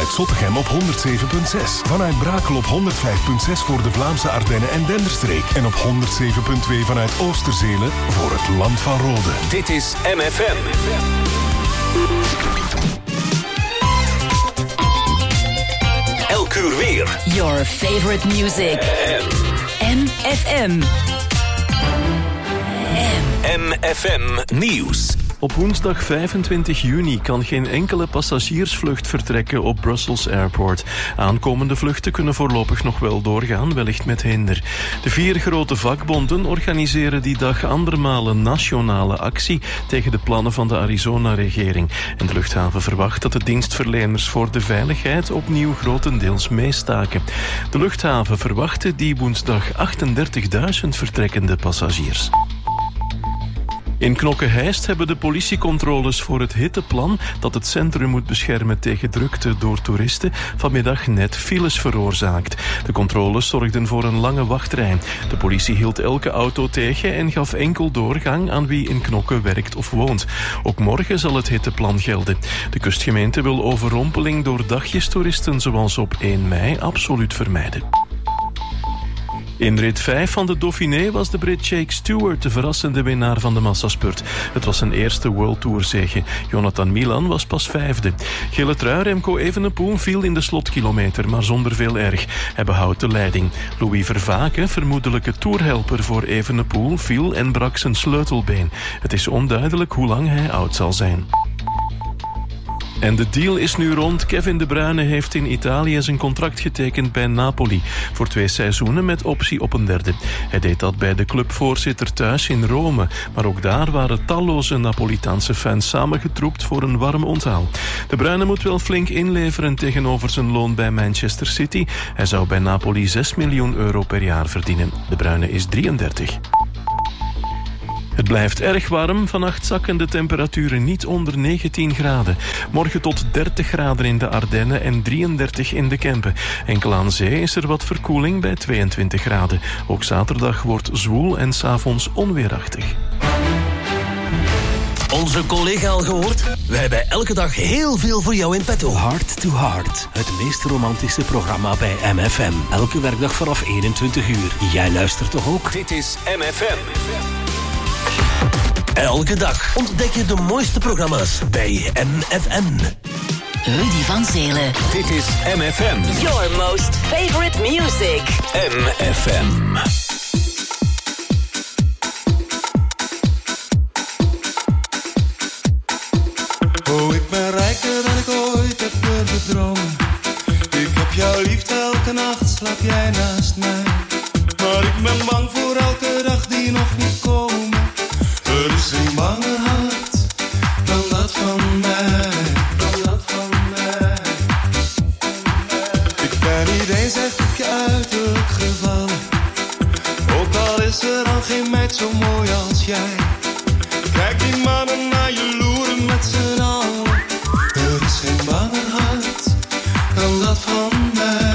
vanuit Zottegem op 107.6. Vanuit Brakel op 105.6 voor de Vlaamse Ardennen en Denderstreek. En op 107.2 vanuit Oosterzelen voor het Land van Rode. Dit is MFM. Elk uur weer. Your favorite music. MFM. MFM Nieuws. Op woensdag 25 juni kan geen enkele passagiersvlucht vertrekken op Brussels Airport. Aankomende vluchten kunnen voorlopig nog wel doorgaan, wellicht met hinder. De 4 grote vakbonden organiseren die dag andermaal een nationale actie tegen de plannen van de Arizona-regering. En de luchthaven verwacht dat de dienstverleners voor de veiligheid opnieuw grotendeels meestaken. De luchthaven verwachtte die woensdag 38.000 vertrekkende passagiers. In Knokke-Heist hebben de politiecontroles voor het hitteplan dat het centrum moet beschermen tegen drukte door toeristen vanmiddag net files veroorzaakt. De controles zorgden voor een lange wachtrij. De politie hield elke auto tegen en gaf enkel doorgang aan wie in Knokke werkt of woont. Ook morgen zal het hitteplan gelden. De kustgemeente wil overrompeling door dagjestoeristen zoals op 1 mei absoluut vermijden. In rit 5 van de Dauphiné was de Brit Jake Stewart de verrassende winnaar van de massaspurt. Het was zijn eerste World Tour zege. Jonathan Milan was pas 5e. Gele trui Remco Evenepoel viel in de slotkilometer, maar zonder veel erg. Hij behoudt de leiding. Louis Vervaeke, vermoedelijke tourhelper voor Evenepoel, viel en brak zijn sleutelbeen. Het is onduidelijk hoe lang hij oud zal zijn. En de deal is nu rond. Kevin De Bruyne heeft in Italië zijn contract getekend bij Napoli. Voor 2 seizoenen met optie op een 3e. Hij deed dat bij de clubvoorzitter thuis in Rome. Maar ook daar waren talloze Napolitaanse fans samengetroept voor een warm onthaal. De Bruyne moet wel flink inleveren tegenover zijn loon bij Manchester City. Hij zou bij Napoli 6 miljoen euro per jaar verdienen. De Bruyne is 33. Het blijft erg warm. Vannacht zakken de temperaturen niet onder 19 graden. Morgen tot 30 graden in de Ardennen en 33 in de Kempen. Enkel aan zee is er wat verkoeling bij 22 graden. Ook zaterdag wordt zwoel en 's avonds onweerachtig. Onze collega al gehoord? Wij hebben elke dag heel veel voor jou in petto. Heart to Heart, het meest romantische programma bij MFM. Elke werkdag vanaf 21 uur. Jij luistert toch ook? Dit is MFM. Elke dag ontdek je de mooiste programma's bij MFM. Rudy van Zelen. Dit is MFM. Your most favorite music. MFM. Oh, ik ben rijker dan ik ooit heb durven dromen. Ik heb jou lief, elke nacht slaap jij naast mij. Maar ik ben bang voor elke dag die nog moet komen. Er is geen banger hart dan dat van mij. Ik ben niet eens echt op je uiterlijk gevallen. Ook al is er al geen meid zo mooi als jij. Kijk die mannen naar je loeren met z'n allen. Er is geen banger hart dan dat van mij.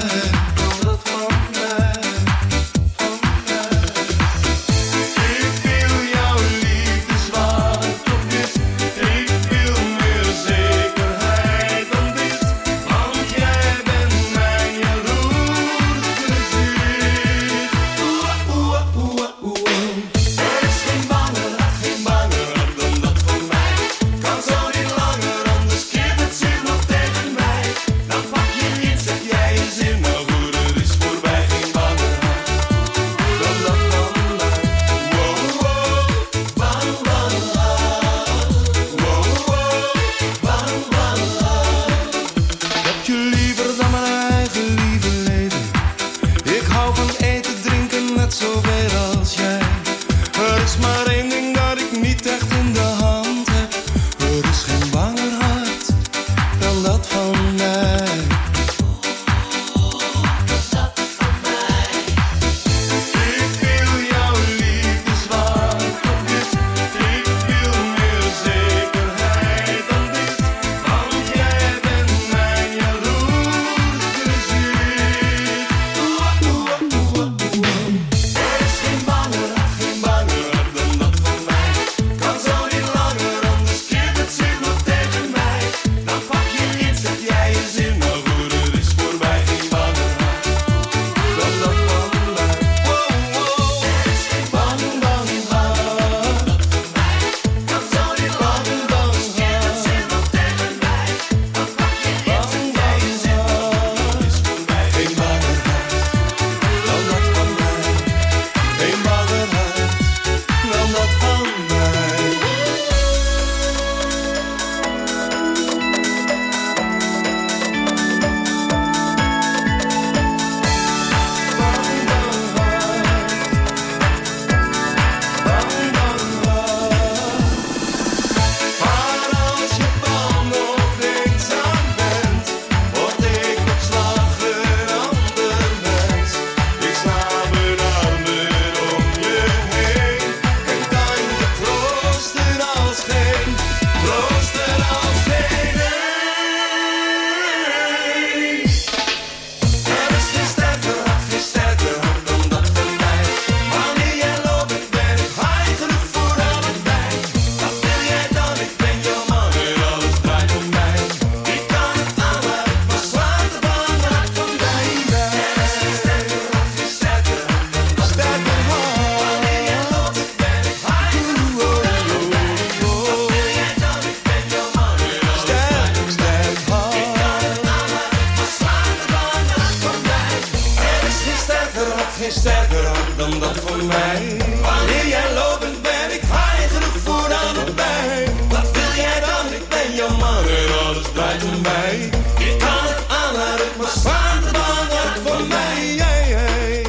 is sterker hard dan dat van mij. Wanneer jij lopend bent, ik haai genoeg voor aan de bij. Wat wil jij dan? Ik ben jouw man en alles draait om mij. Je kan het aanhouden, maar slaan de baan uit voor mij. Hey, hey.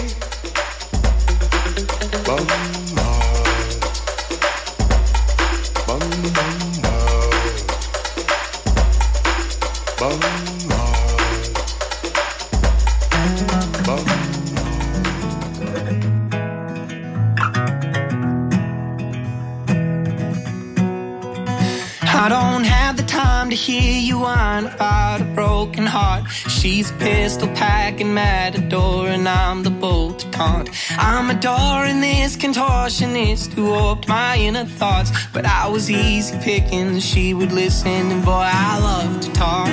Bam, bam, bam, bam. I don't have the time to hear you whine about a broken heart. She's a pistol packing matador and I'm the bull to taunt. I'm adoring this contortionist who warped my inner thoughts. But I was easy picking, she would listen, and boy, I love to talk.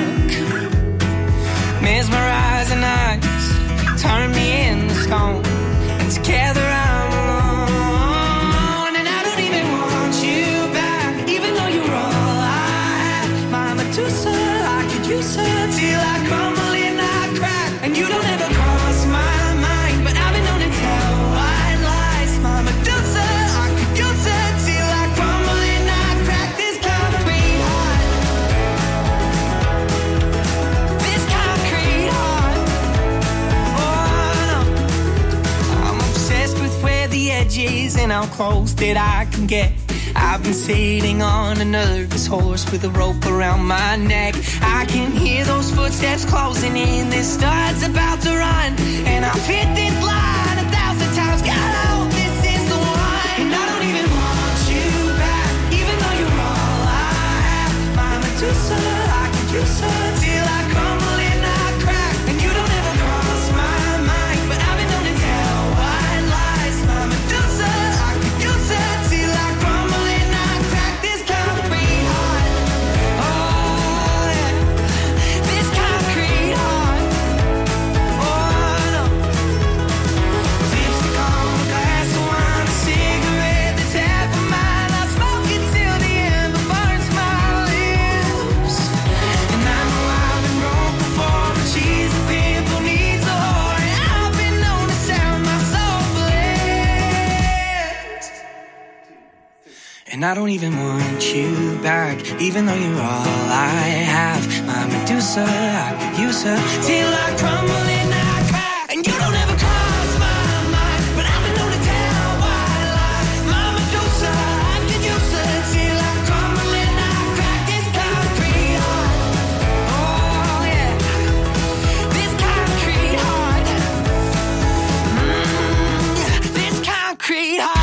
Mesmerizing eyes turn me into stone, and together I'm alone. And I don't even want you back, even though you're all I have. My Medusa, I could use her till I crumble and I crack. And you don't ever cross my mind, but I've been known to tell white lies. My Medusa, I could use her till I crumble and I crack. This concrete heart, this concrete heart. Oh no, I'm obsessed with where the edge is and how close that I can get. I've been sitting on a nervous horse with a rope around my neck. I can hear those footsteps closing in, this stud's about to run. And I've hit this line 1,000 times, God, I hope this is the one. And I don't even want you back, even though you're all I have. My Medusa, I could use her till I crumble and I crack. And you don't ever cross my mind, but I've been known to tell white lies. My Medusa, I could use her till I crumble and I crack. This concrete heart, oh yeah, this concrete heart, oh no. Lipstick on a glass of wine, a cigarette that's half of mine. I smoke it till the ember burns my lips. And I know I've been broke before, but she's a pimple, needs a whore. And I've been known to sound my soul flat. And I don't even want you back, even though you're all I have. My Medusa, I could use her till I crumble and I crack. And you don't ever cross my mind, but I've been known to tell white lies. My Medusa, I could use her till I crumble and I crack. This concrete heart, oh yeah, this concrete heart, this concrete heart.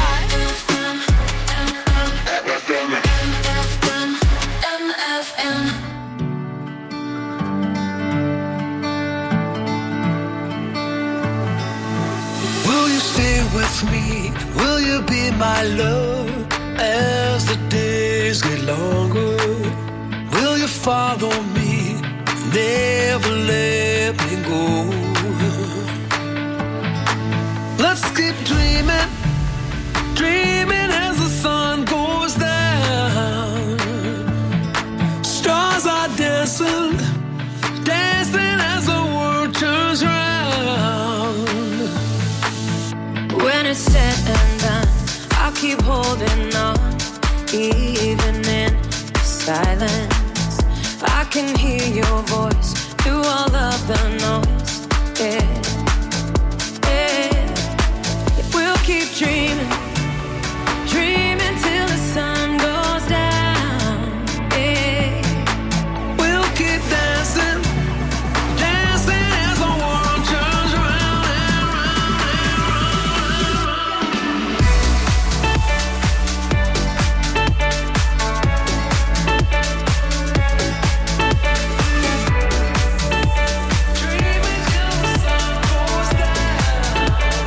Will you stay with me? Will you be my love as the days get longer? Will you follow me? Never let me go. Let's keep dreaming, dreaming as the sun goes down. Stars are dancing, dancing as the world turns round. When it's said and done, I'll keep holding on, even in silence. I can hear your voice through all of the noise. Yeah, yeah. We'll keep dreaming, dreaming till the sun goes down. Yeah, We'll keep dancing, dancing as the world turns round and round and Dreaming till the sun goes down.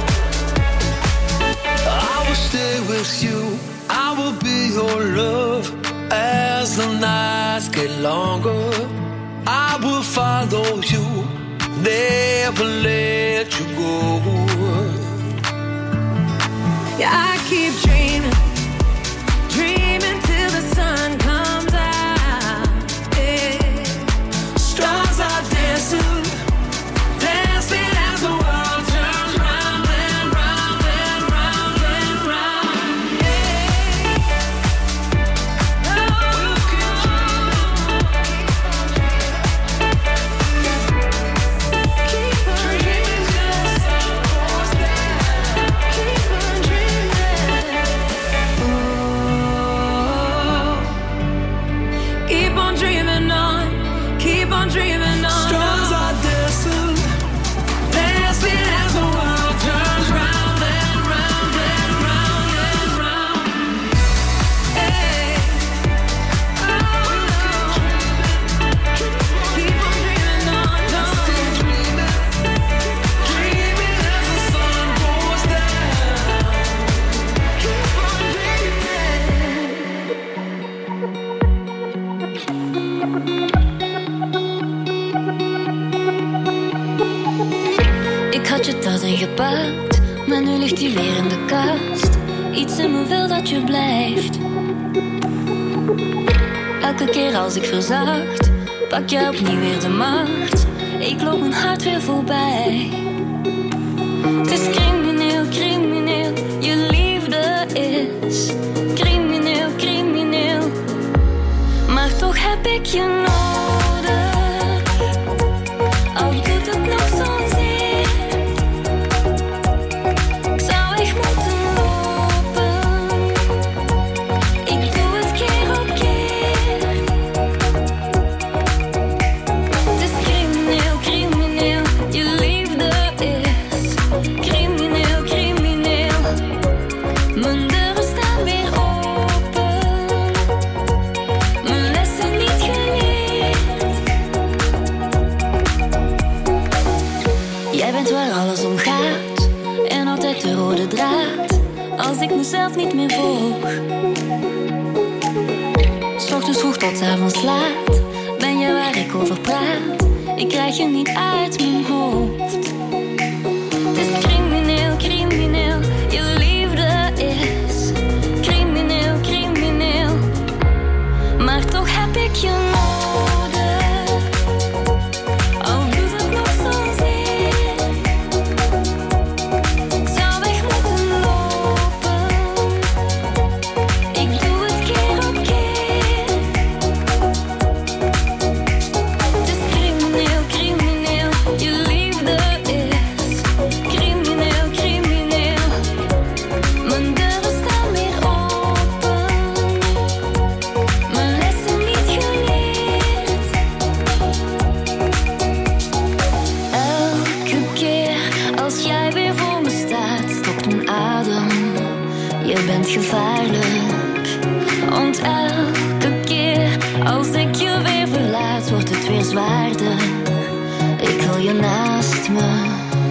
I will stay with you, I will be your love as the nights get longer. I will follow you, never let you go. yeah. I keep dreaming, dreaming till the sun comes out. Yeah. Stars are dancing, dancing as the world turns round and ingepakt, maar nu ligt hij weer in de kast. Iets in me wil dat je blijft. Elke keer als ik verzacht, pak je opnieuw weer de macht. Ik loop mijn hart weer voorbij. Het is crimineel, crimineel, je liefde is crimineel, crimineel. Maar toch heb ik je nodig, al doet het nog zo'n zeer. Ik zou echt moeten lopen, ik doe het keer op keer. Het is crimineel, crimineel, je liefde is crimineel, crimineel. Mijn deuren staan weer open, mijn lessen niet geleerd. Jij bent waar alles om gaat en altijd de rode draad. Als ik mezelf niet meer volg, 's ochtends vroeg tot 's avonds laat, ben je waar ik over praat. Ik krijg je niet uit mijn hoofd. Het is crimineel, crimineel, je liefde is crimineel, crimineel. Maar toch heb ik je nodig, al doet het nog zo'n zeer. Ik zou weg moeten lopen, ik doe het keer op keer. Het is crimineel, crimineel, je liefde is crimineel, crimineel. Mijn deuren staan weer open, mijn lessen niet geleerd. Elke keer als jij weer voor me staat, stokt mijn adem. Je bent gevaarlijk, want elke keer als ik je weer verlaat, wordt het weer zwaarder. Ik wil je naast me,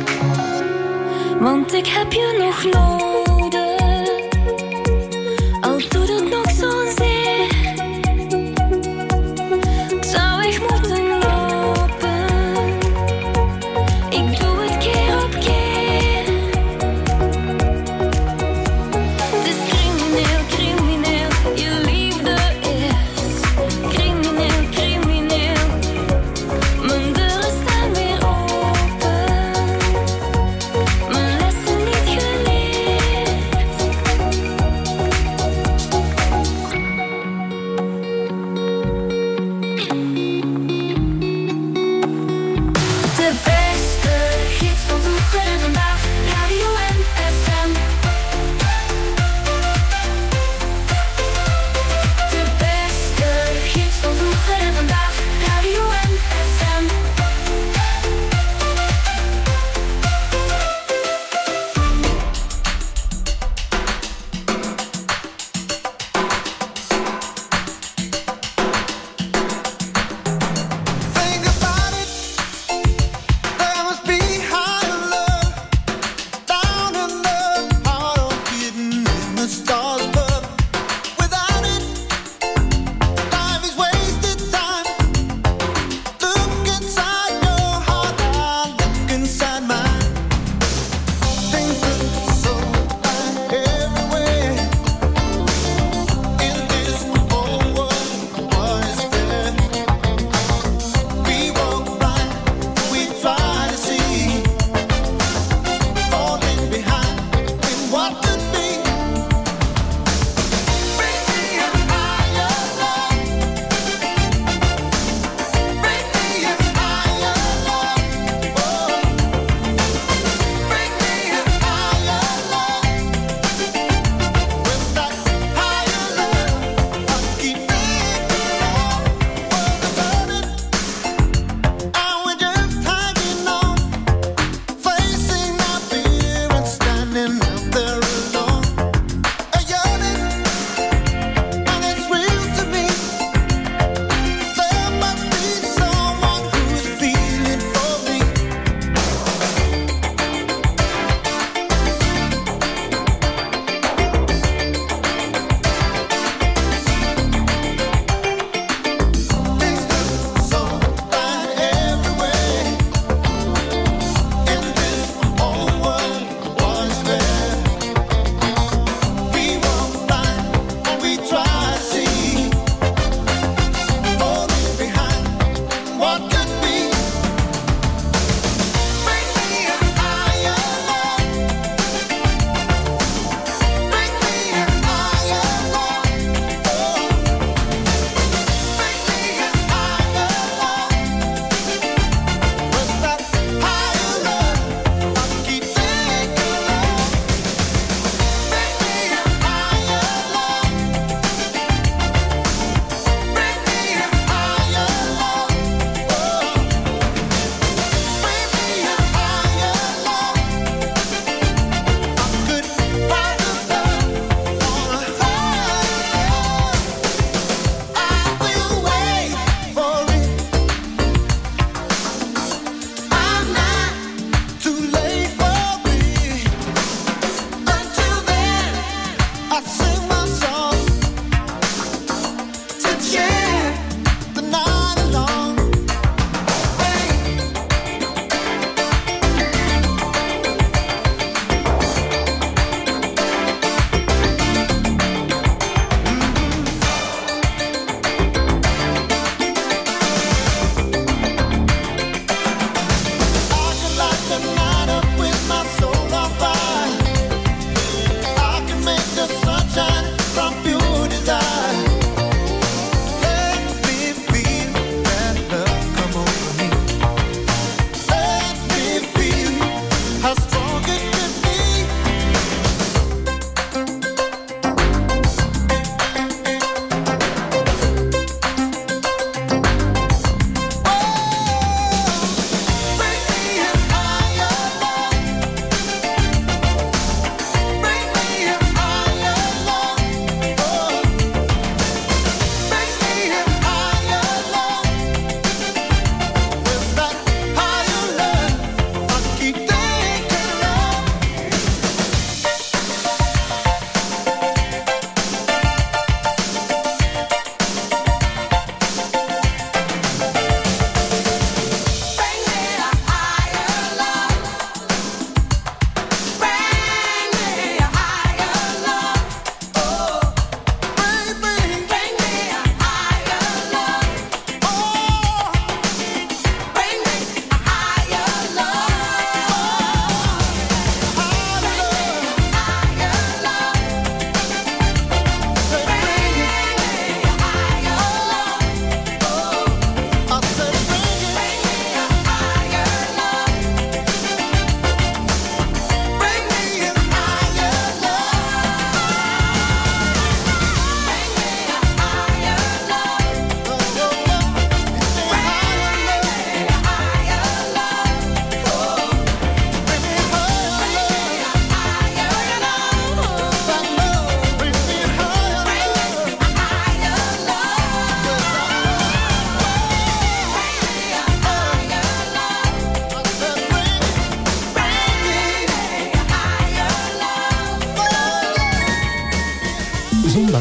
want ik heb je nog nodig, al doet het nog zo'n zeer. Ik zou echt moeten lopen, ik doe het keer op keer. Het is crimineel, crimineel, je liefde is crimineel, crimineel. Mijn deuren staan weer open, mijn lessen niet geleerd.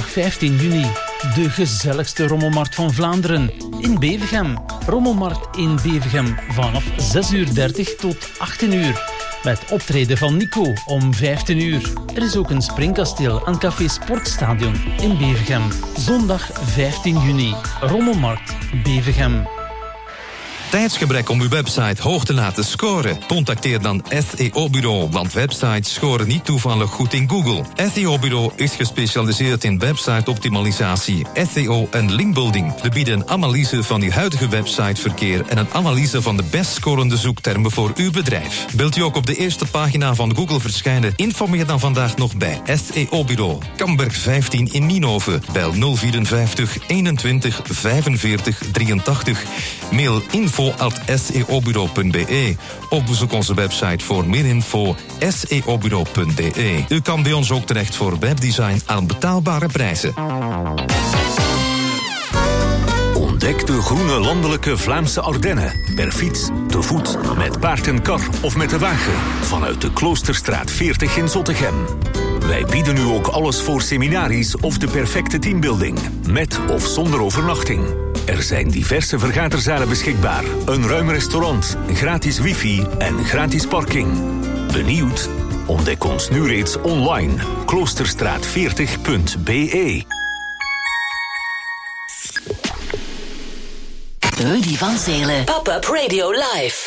zondag 15 juni. De gezelligste rommelmarkt van Vlaanderen in Bevergem. Rommelmarkt in Bevergem vanaf 6:30 tot 18 uur. Met optreden van Nico om 15 uur. Er is ook een springkasteel aan Café Sportstadion in Bevergem. Zondag 15 juni. Rommelmarkt Bevergem. Tijdsgebrek om uw website hoog te laten scoren? Contacteer dan SEO-bureau, want websites scoren niet toevallig goed in Google. SEO-bureau is gespecialiseerd in website-optimalisatie, SEO en linkbuilding. We bieden een analyse van uw huidige websiteverkeer en een analyse van de best scorende zoektermen voor uw bedrijf. Wilt u ook op de eerste pagina van Google verschijnen? Informeer dan vandaag nog bij SEO-bureau. Kamberg 15 in Nienhoven. Bel 054 21 45 83. Mail info@seobureau.be. Of bezoek onze website voor meer info seobureau.be. U kan bij ons ook terecht voor webdesign aan betaalbare prijzen. Ontdek de groene landelijke Vlaamse Ardennen. Per fiets, te voet, met paard en kar of met de wagen. Vanuit de Kloosterstraat 40 in Zottegem. Wij bieden u ook alles voor seminaries of de perfecte teambuilding. Met of zonder overnachting. Er zijn diverse vergaderzalen beschikbaar. Een ruim restaurant, gratis wifi en gratis parking. Benieuwd? Ontdek ons nu reeds online. Kloosterstraat40.be. Rudy van Zelen. Pop-up Radio Live.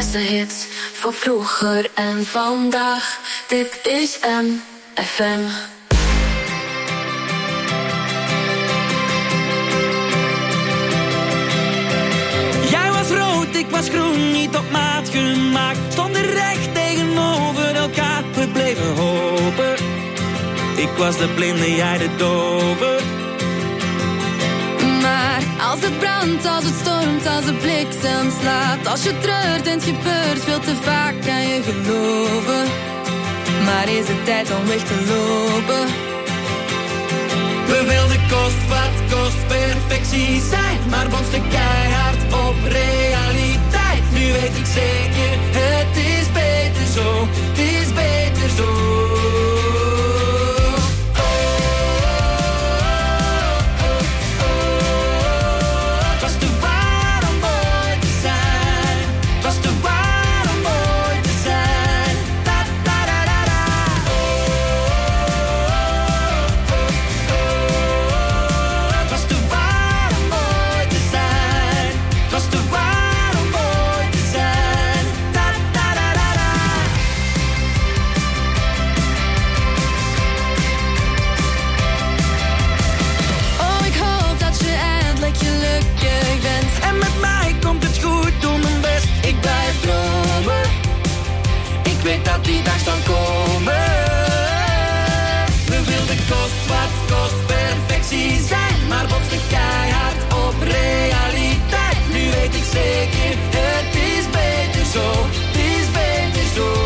beste hits van vroeger en vandaag. Dit is MFM. Jij was rood, ik was groen, niet op maat gemaakt. Stonden recht tegenover elkaar, we bleven hopen. Ik was de blinde, jij de dove. Maar als het brandt, als het stormt, als het bliksem slaat, als je treurt en het gebeurt veel te vaak, kan je geloven. Maar is het tijd om weg te lopen? We wilden kost wat kost perfectie zijn, maar botsten keihard op realiteit. Nu weet ik zeker, het is beter zo, het is beter zo. Dat die dag zal komen. We wilden kost wat kost perfectie zijn, maar botsten keihard op realiteit. Nu weet ik zeker, het is beter zo, het is beter zo.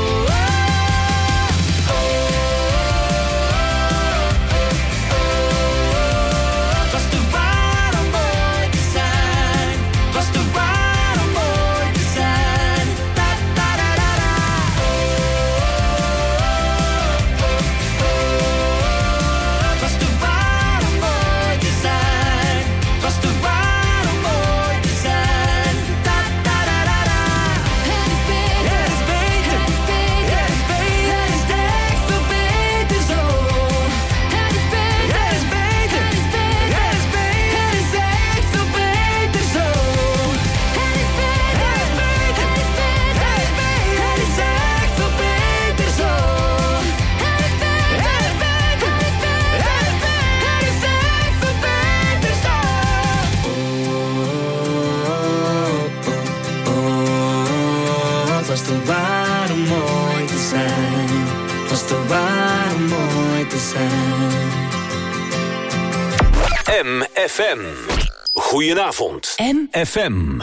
MFM. Goedenavond. MFM.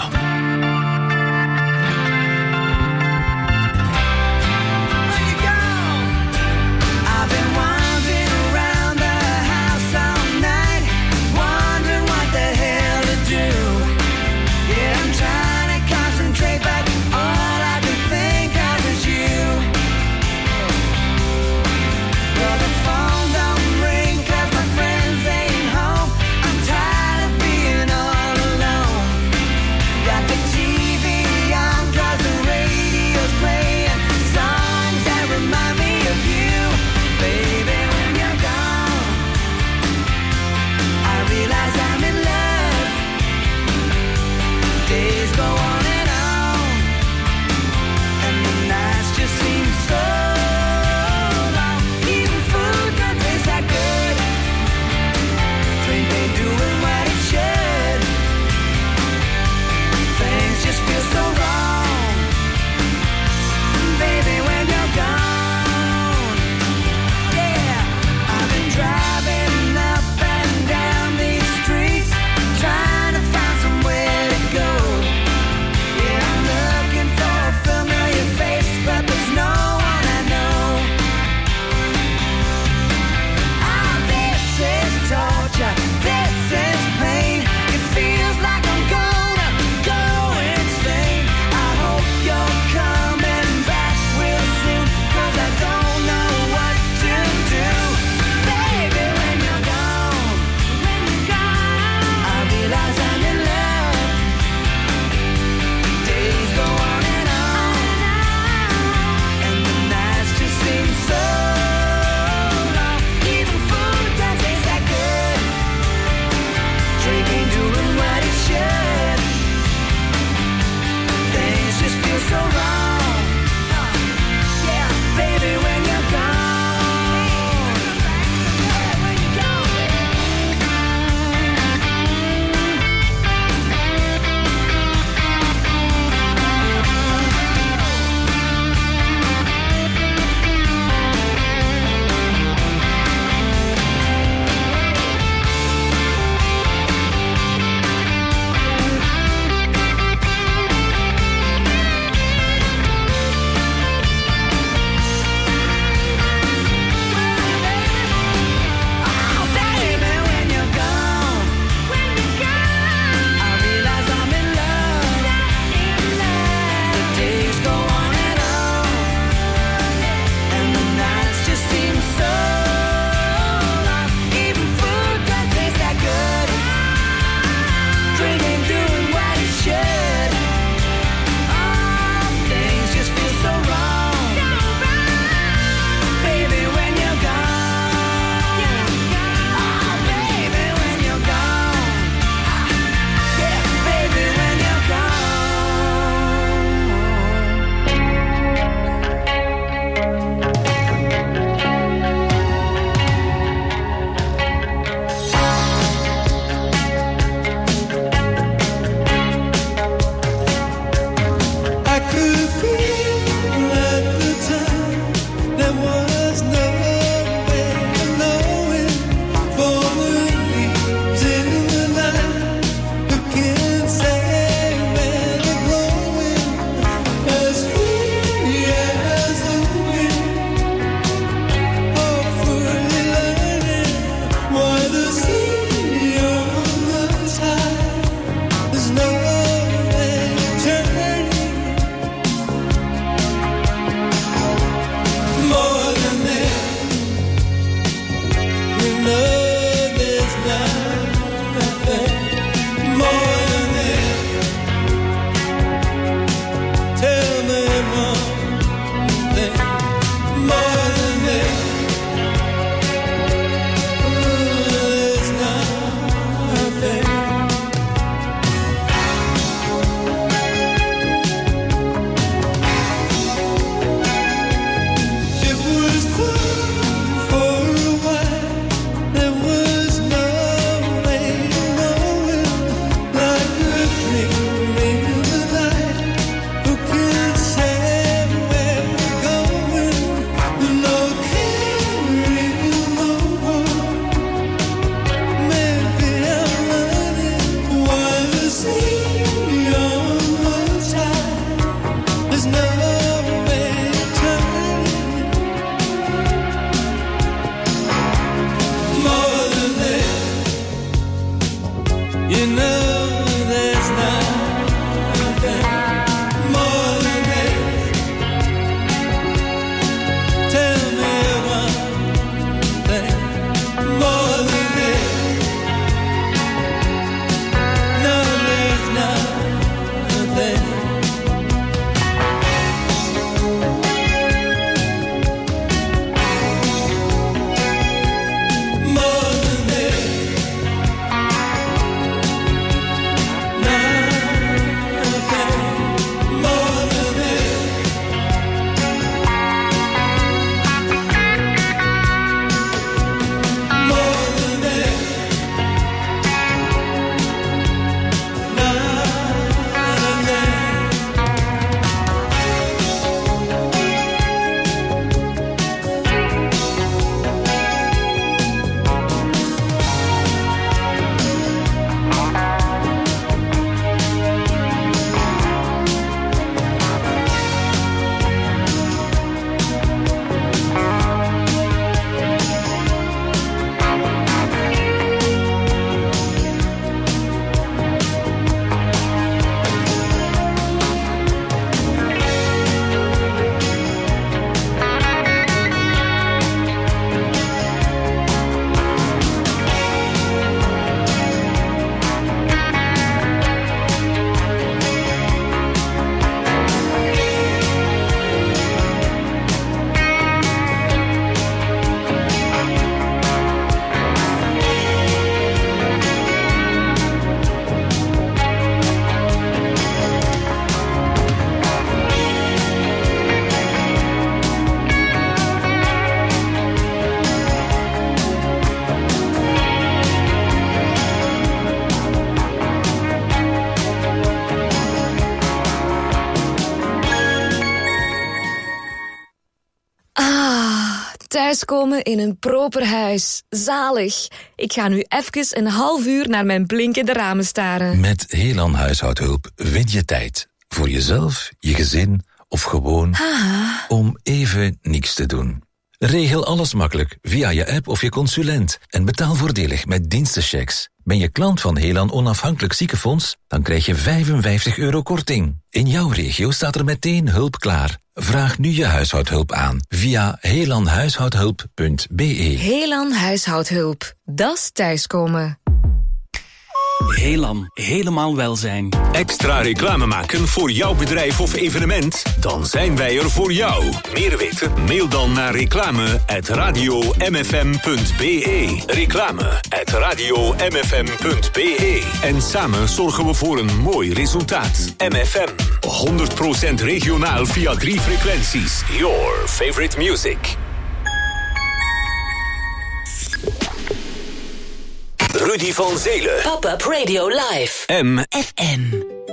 Got the Thuiskomen in een proper huis. Zalig. Ik ga nu even een half uur naar mijn blinkende ramen staren. Met Helan Huishoudhulp win je tijd. Voor jezelf, je gezin of gewoon om even niks te doen. Regel alles makkelijk via je app of je consulent en betaal voordelig met dienstenchecks. Ben je klant van Helan Onafhankelijk Ziekenfonds, dan krijg je €55 korting. In jouw regio staat er meteen hulp klaar. Vraag nu je huishoudhulp aan via helanhuishoudhulp.be. Helan Huishoudhulp. Dat is thuiskomen. Helan, helemaal welzijn. Extra reclame maken voor jouw bedrijf of evenement? Dan zijn wij er voor jou. Meer weten? Mail dan naar reclame@radiomfm.be. Reclame@radiomfm.be. En samen zorgen we voor een mooi resultaat. MFM. 100% regionaal via 3 frequenties. Your favorite music. Rudy van Zelen. Pop-up Radio Live. MFM.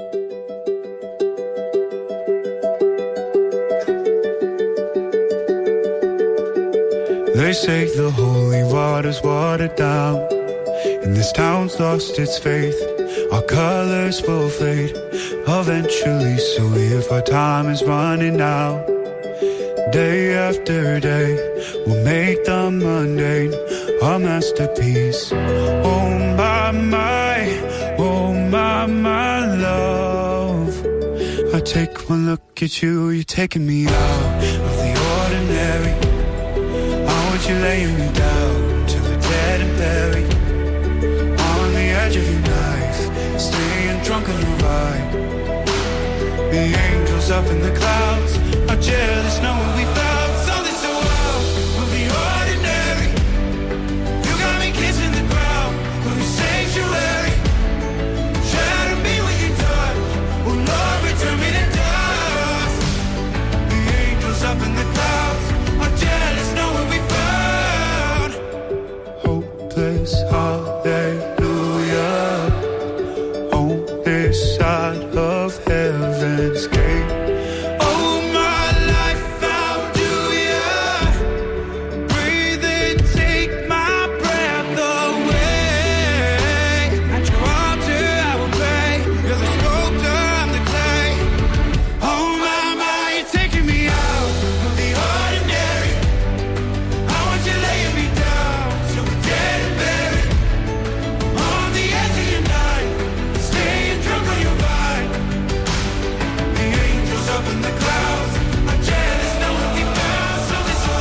They say the holy water's watered down, and this town's lost its faith. Our colors will fade eventually, so if our time is running out, day after day, we'll make the mundane a masterpiece. Oh my love. I take one look at you, you're taking me out of the ordinary. How would you lay me down till we're dead and buried? On the edge of your knife, staying drunk on your ride. The angels up in the clouds are jealous knowing we found something so wild of the ordinary. You got me kissing the ground of your sanctuary. Shatter me with your touch, oh Lord, return me to dust. The angels up in the clouds are jealous knowing we found hopeless hallelujah on this side of heaven's gate. Oh my life, how do you breathe and take my breath away? At your altar I will pray. You're the sculptor, I'm the clay. Oh my, you're taking me out of the ordinary. I want you laying me down so we're dead and buried. On the edge of your knife, staying drunk on your vine. The angels up in the clouds are jealous knowing we found something so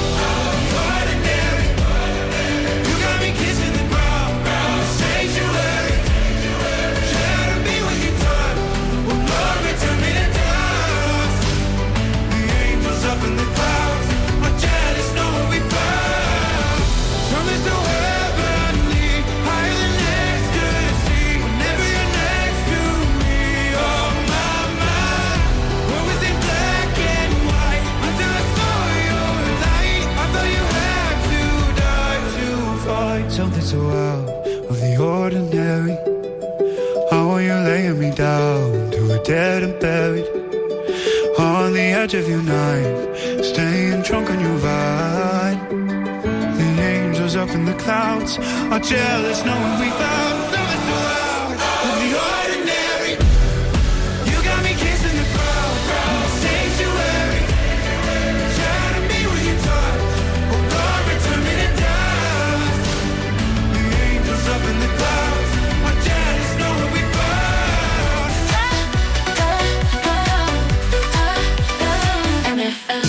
ordinary. You got me kissing the ground, sanctuary. Shatter me with your touch, oh Lord, return me to dust. The angels up in the clouds are jealous knowing we found something so heavenly, higher than ecstasy. Whenever you're next to me, oh my, what was in black and white until I saw your light? I thought you had to die to find something so out of the ordinary. How are you laying me down to a dead and buried? On the edge of your knife, staying drunk on your vine. The angels up in the clouds are jealous knowing we found something so out of the ordinary. You got me kissing the ground, sanctuary. Shatter me with your touch, oh Lord, return me to dust. The angels up in the clouds are jealous knowing we found MFM.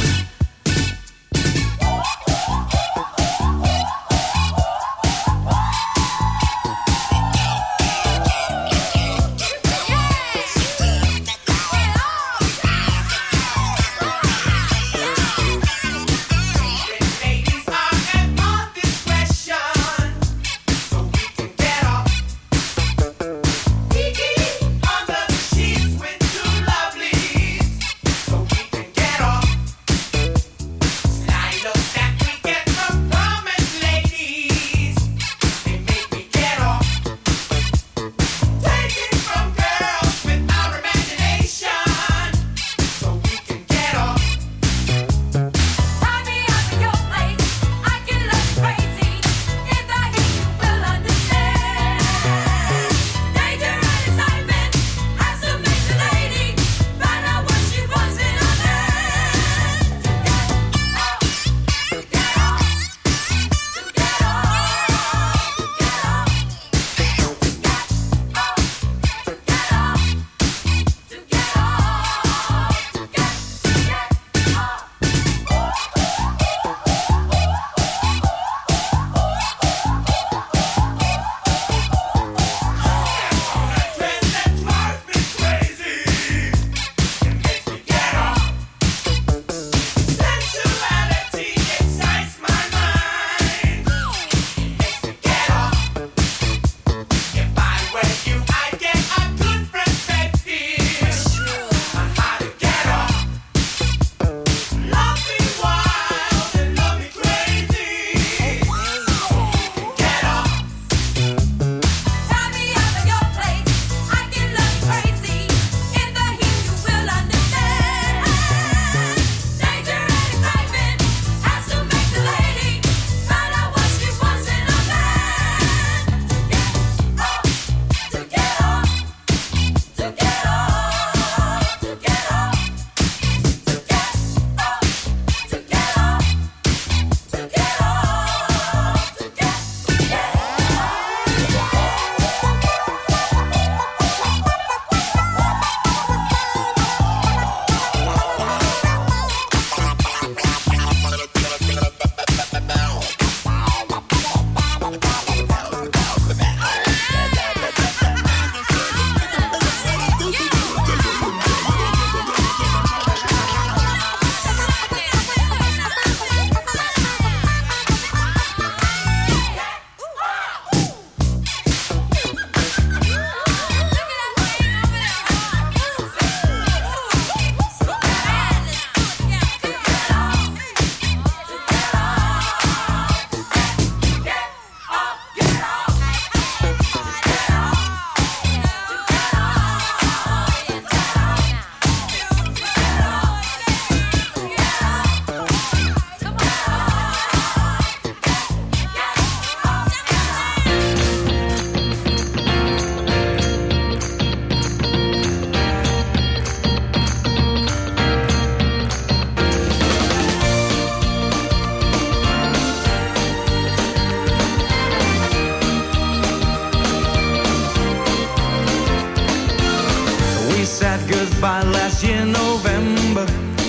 in November,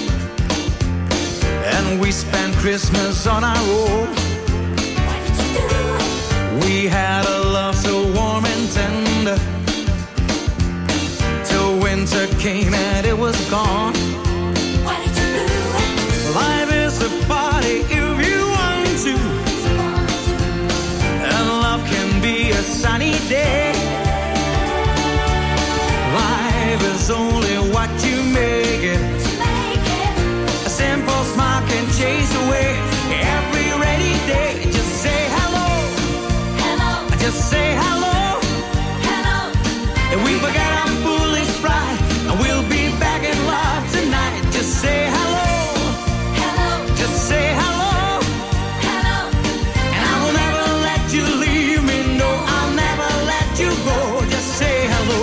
and we spent Christmas on our own. We had a love so warm and tender, till winter came and it was gone. What did you do? Life is a party if you want to, and love can be a sunny day. Life is only what you make it. A simple smile can chase away every rainy day. Just say hello, hello. Just say hello, hello. And we forget our foolish pride, and we'll be back in love tonight. Just say hello, hello. Just say hello, hello. And I will never let you leave me. No, I'll never let you go. Just say hello.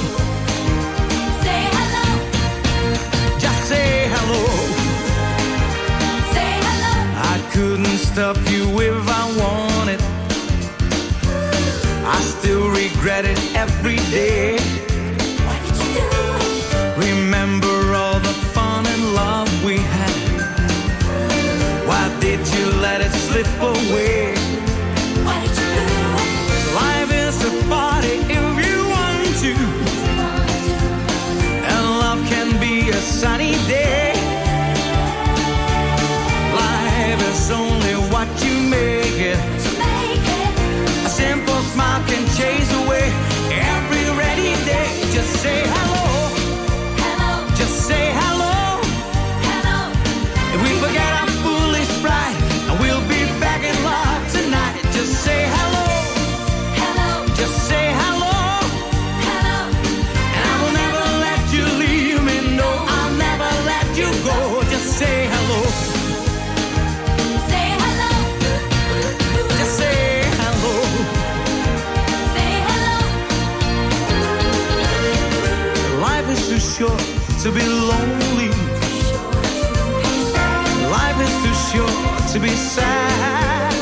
Say hello. Just say hello. Say hello. I couldn't stop you if I wanted. I still regret it every day. What did you do? Remember all the fun and love we had. Why did you let it slip away? What did you do? Life is a party if you want to, and love can be a sunny day. Life is only what you make it. A simple smile can chase away every rainy day. Just say hello, hello. Just say hello, hello. If we forget our foolish pride, and we'll be back in love tonight. Just say hello, hello. Just say hello, hello. And I will never let you leave me. No, I'll never let you go. Just say hello. Say hello. Just say hello. Say hello. Life is too short to be lonely. Life is too short to be sad.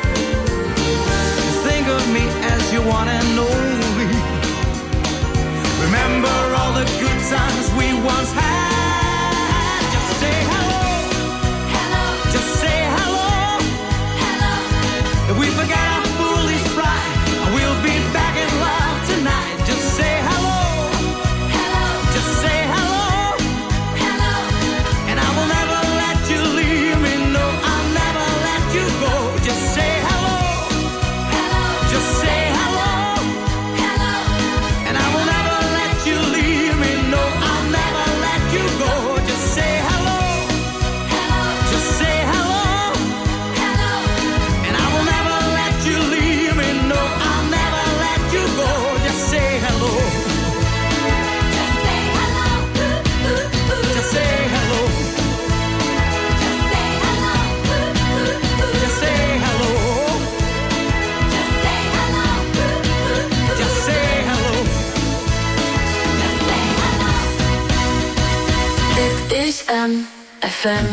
Think of me as your one and only. Remember all the good times we once had. Just say hello, hello. Just say hello, hello. If we forget our foolish pride, and we'll be back in love tonight. Just say hello, hello. Just say hello, hello. And I will never let you leave me. No, I'll never let you go. Just say hello, hello. Just say hello, hello. And I will never let you leave me. No, I'll never let you go. Just say hello, hello. Just say hello, hello. And I will never let you leave me. No, I'll never let you go. Just say hello. Just say hello. Just say hello. Just say hello. Just say hello. Dit is MFM.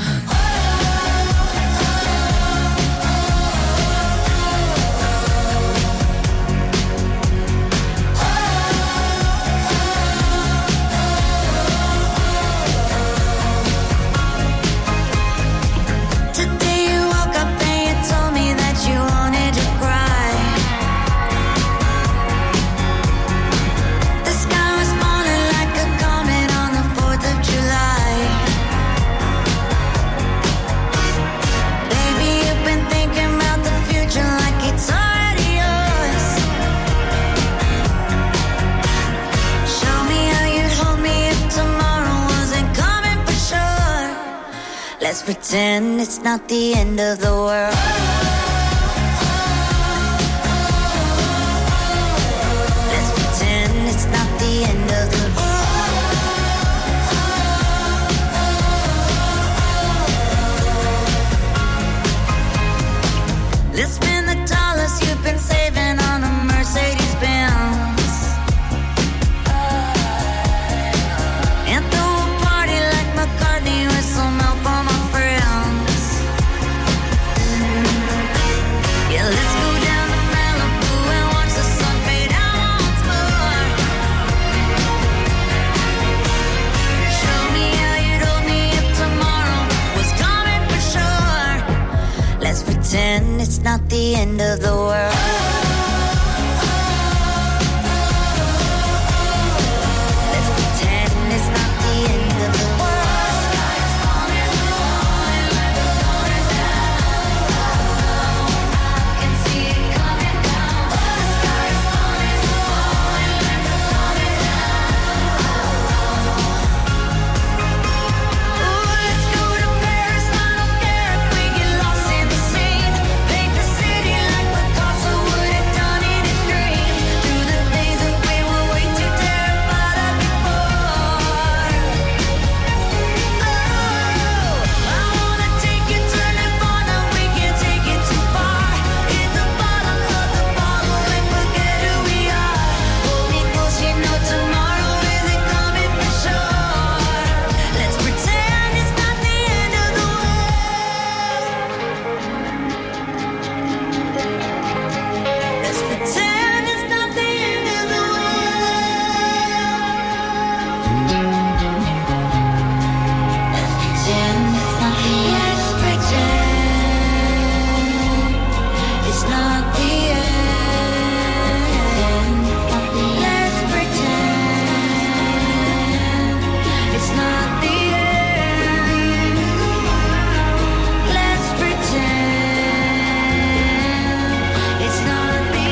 Today you woke up and you told me that you wanted to cry. The sky was falling like a comet on the 4th of July. Baby, you've been thinking about the future like it's already yours. Show me how you'd hold me if tomorrow wasn't coming for sure. Let's pretend it's not the end of the world. Let's pretend it's not the end of the world. Let's spend the dollars you've been saving on a Mercedes Benz, and throw a party like McCartney with some help on my friends. pretend it's not the end of the world. Let's pretend it's not the end of the world. The sky is falling, falling like a falling down. I can see it coming down. The sky is falling, falling like a falling down. Ooh, let's go to Paris, I don't care if we get lost in the scene. Paint the city like Picasso would have done in his dreams. Through the days that we were way too terrified of before. Oh, I wanna take you to Nirvana, we can't take it too far. Hit the bottom of the bottle and forget who we are. Hold me close, you know tomorrow isn't coming for sure. Let's pretend it's not the end of the world. Let's pretend it's not the end of the Let's pretend it's not the end. Let's pretend it's not the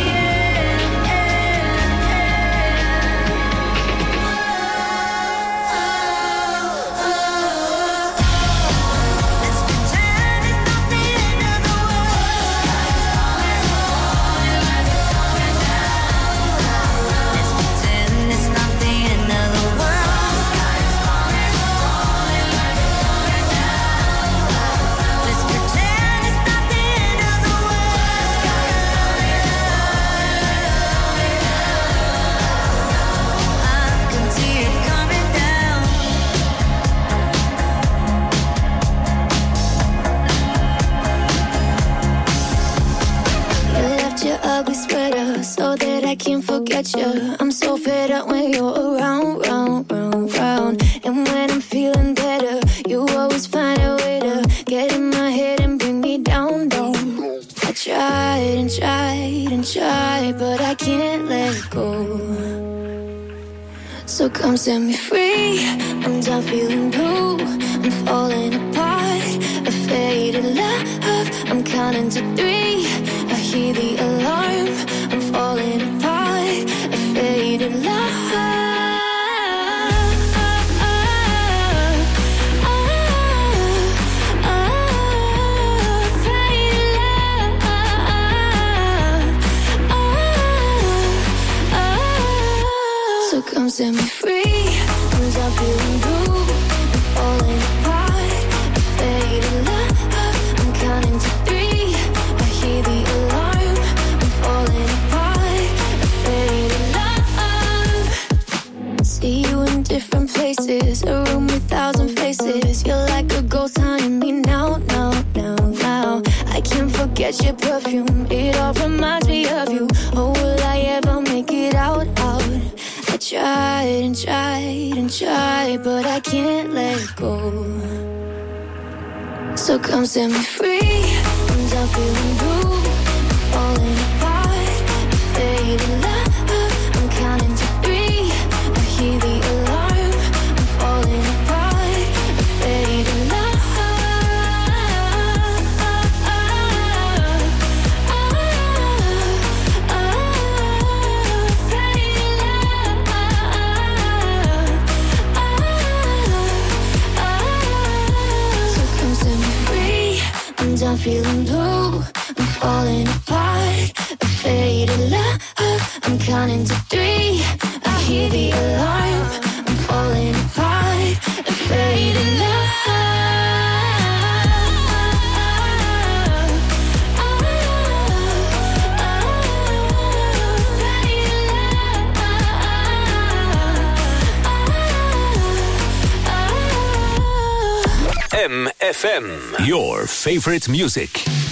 ugly sweater so that I can't forget you. I'm so fed up when you're around, round, round, round. And when I'm feeling better, you always find a way to get in my head and bring me down, down. I tried and tried and tried, but I can't let go. So come set me free. I'm done feeling blue. I'm falling apart. A faded love. I'm counting to 3. I hear the alarm. I'm falling apart. A faded love. So come set me free. I'm done feeling blue. I'm falling apart. A faded love. I'm counting to 3. I hear the alarm. I'm falling apart. A faded love. See you in different places. A room with 1,000 faces. You're like a ghost haunting me now, now, now, now. I can't forget your perfume. It all reminds me of you. Oh, will I ever make it out, out? I tried and tried and tried, but I can't let go. So come set me free. I'm done feeling blue. I'm falling apart. A faded love. I'm counting to 3. I hear the alarm. I'm falling apart. A faded love. I'm feeling blue, I'm falling apart. A faded love, I'm counting to 3. I hear the alarm, I'm falling apart. A faded love. MFM, your favorite music.